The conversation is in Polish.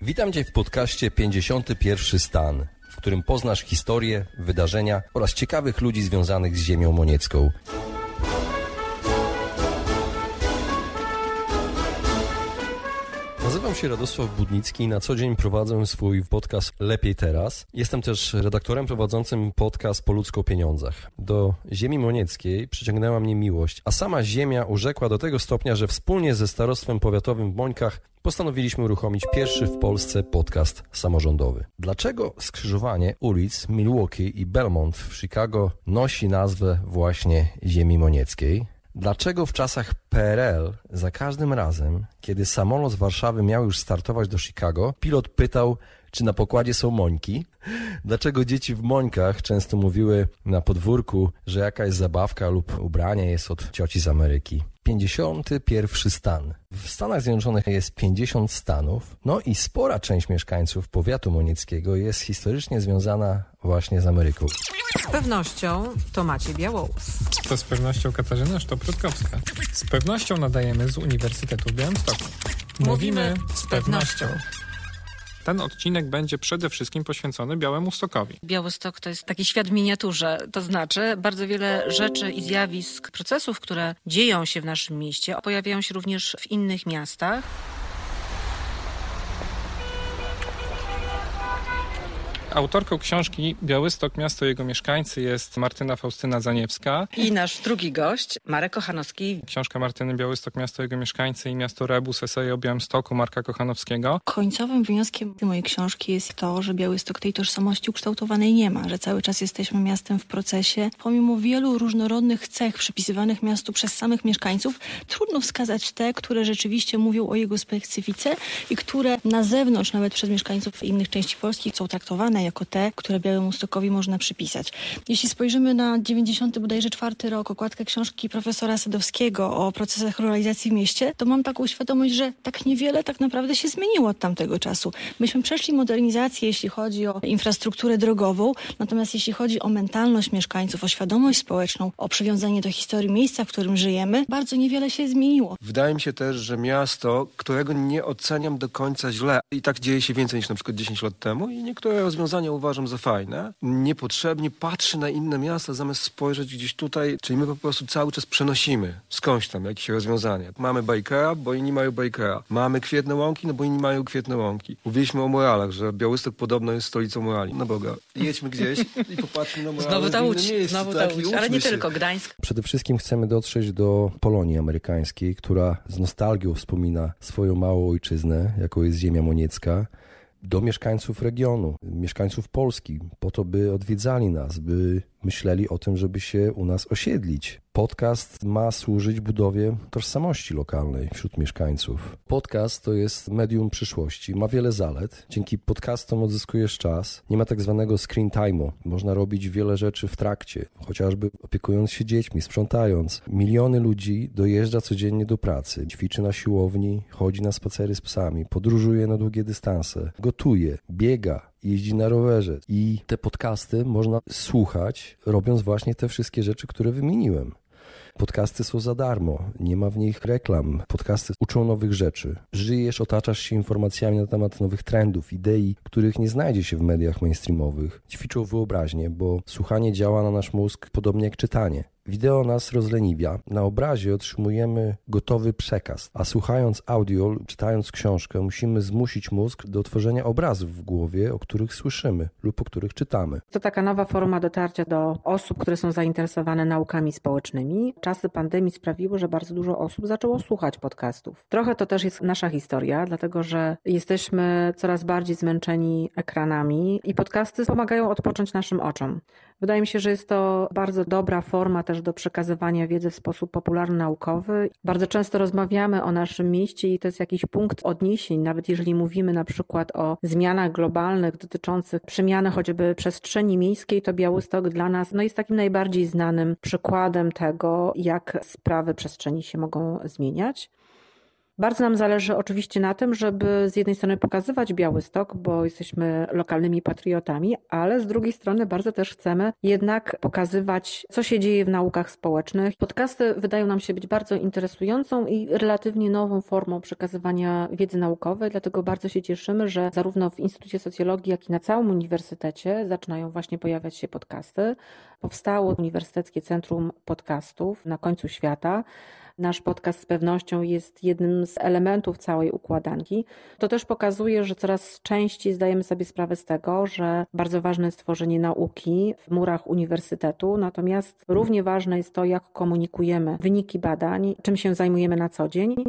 Witam Cię w podcaście 51 Stan, w którym poznasz historię, wydarzenia oraz ciekawych ludzi związanych z ziemią moniecką. Nazywam się Radosław Budnicki i na co dzień prowadzę swój podcast Lepiej Teraz. Jestem też redaktorem prowadzącym podcast Po ludzku o pieniądzach. Do ziemi monieckiej przyciągnęła mnie miłość, a sama ziemia urzekła do tego stopnia, że wspólnie ze Starostwem Powiatowym w Mońkach postanowiliśmy uruchomić pierwszy w Polsce podcast samorządowy. Dlaczego skrzyżowanie ulic Milwaukee i Belmont w Chicago nosi nazwę właśnie ziemi monieckiej? Dlaczego w czasach PRL za każdym razem, kiedy samolot z Warszawy miał już startować do Chicago, pilot pytał, czy na pokładzie są Mońki? Dlaczego dzieci w Mońkach często mówiły na podwórku, że jakaś zabawka lub ubranie jest od cioci z Ameryki? 51 stan. W Stanach Zjednoczonych jest 50 stanów, no i spora część mieszkańców powiatu monieckiego jest historycznie związana właśnie z Ameryką. Z pewnością to Maciej Białołus. To z pewnością Katarzyna Sztop-Rutkowska. Z pewnością nadajemy z Uniwersytetu w Białymstoku. Mówimy z pewnością. Ten odcinek będzie przede wszystkim poświęcony Białemustokowi. Białystok to jest taki świat w miniaturze, to znaczy bardzo wiele rzeczy i zjawisk, procesów, które dzieją się w naszym mieście, pojawiają się również w innych miastach. Autorką książki Białystok, miasto i jego mieszkańcy jest Martyna Faustyna Zaniewska. I nasz drugi gość, Marek Kochanowski. Książka Martyny Białystok, miasto i jego mieszkańcy i miasto Rebus, eseje o Białymstoku Marka Kochanowskiego. Końcowym wnioskiem mojej książki jest to, że Białystok tej tożsamości ukształtowanej nie ma, że cały czas jesteśmy miastem w procesie. Pomimo wielu różnorodnych cech przypisywanych miastu przez samych mieszkańców, trudno wskazać te, które rzeczywiście mówią o jego specyfice i które na zewnątrz, nawet przez mieszkańców innych części Polski, są traktowane jako te, które Białemustokowi można przypisać. Jeśli spojrzymy na 90 bodajże 4 rok, okładkę książki profesora Sadowskiego o procesach ruralizacji w mieście, to mam taką świadomość, że tak niewiele tak naprawdę się zmieniło od tamtego czasu. Myśmy przeszli modernizację, jeśli chodzi o infrastrukturę drogową, natomiast jeśli chodzi o mentalność mieszkańców, o świadomość społeczną, o przywiązanie do historii miejsca, w którym żyjemy, bardzo niewiele się zmieniło. Wydaje mi się też, że miasto, którego nie oceniam do końca źle i tak dzieje się więcej niż na przykład 10 lat temu i niektóre rozwiązania uważam za fajne, niepotrzebnie patrzy na inne miasta zamiast spojrzeć gdzieś tutaj, czyli my po prostu cały czas przenosimy skądś tam jakieś rozwiązanie. Mamy Bajkera, bo inni mają Bajkera. Mamy Kwietne Łąki, no bo inni mają Kwietne Łąki. Mówiliśmy o moralach, że Białystok podobno jest stolicą morali. No Boga, jedźmy gdzieś i popatrzmy na morale. Znowu ta Łódź, ale nie tylko Gdańsk. Przede wszystkim chcemy dotrzeć do Polonii amerykańskiej, która z nostalgią wspomina swoją małą ojczyznę, jaką jest ziemia moniecka, do mieszkańców regionu, mieszkańców Polski, po to, by odwiedzali nas, by myśleli o tym, żeby się u nas osiedlić. Podcast ma służyć budowie tożsamości lokalnej wśród mieszkańców. Podcast to jest medium przyszłości, ma wiele zalet. Dzięki podcastom odzyskujesz czas. Nie ma tak zwanego screen time'u. Można robić wiele rzeczy w trakcie, chociażby opiekując się dziećmi, sprzątając. Miliony ludzi dojeżdża codziennie do pracy, ćwiczy na siłowni, chodzi na spacery z psami, podróżuje na długie dystanse, gotuje, biega, jeździ na rowerze. I te podcasty można słuchać, robiąc właśnie te wszystkie rzeczy, które wymieniłem. Podcasty są za darmo, nie ma w nich reklam. Podcasty uczą nowych rzeczy. Żyjesz, otaczasz się informacjami na temat nowych trendów, idei, których nie znajdzie się w mediach mainstreamowych. Ćwiczą wyobraźnię, bo słuchanie działa na nasz mózg podobnie jak czytanie. Wideo nas rozleniwia. Na obrazie otrzymujemy gotowy przekaz, a słuchając audio, czytając książkę, musimy zmusić mózg do tworzenia obrazów w głowie, o których słyszymy lub o których czytamy. To taka nowa forma dotarcia do osób, które są zainteresowane naukami społecznymi. Czasy pandemii sprawiły, że bardzo dużo osób zaczęło słuchać podcastów. Trochę to też jest nasza historia, dlatego że jesteśmy coraz bardziej zmęczeni ekranami i podcasty pomagają odpocząć naszym oczom. Wydaje mi się, że jest to bardzo dobra forma też do przekazywania wiedzy w sposób popularno-naukowy. Bardzo często rozmawiamy o naszym mieście i to jest jakiś punkt odniesień, nawet jeżeli mówimy na przykład o zmianach globalnych dotyczących przemiany choćby przestrzeni miejskiej, to Białystok dla nas jest takim najbardziej znanym przykładem tego, jak sprawy przestrzeni się mogą zmieniać. Bardzo nam zależy oczywiście na tym, żeby z jednej strony pokazywać Białystok, bo jesteśmy lokalnymi patriotami, ale z drugiej strony bardzo też chcemy jednak pokazywać, co się dzieje w naukach społecznych. Podcasty wydają nam się być bardzo interesującą i relatywnie nową formą przekazywania wiedzy naukowej, dlatego bardzo się cieszymy, że zarówno w Instytucie Socjologii, jak i na całym uniwersytecie zaczynają właśnie pojawiać się podcasty. Powstało Uniwersyteckie Centrum Podcastów na końcu świata. Nasz podcast z pewnością jest jednym z elementów całej układanki. To też pokazuje, że coraz częściej zdajemy sobie sprawę z tego, że bardzo ważne jest tworzenie nauki w murach uniwersytetu, natomiast równie ważne jest to, jak komunikujemy wyniki badań, czym się zajmujemy na co dzień.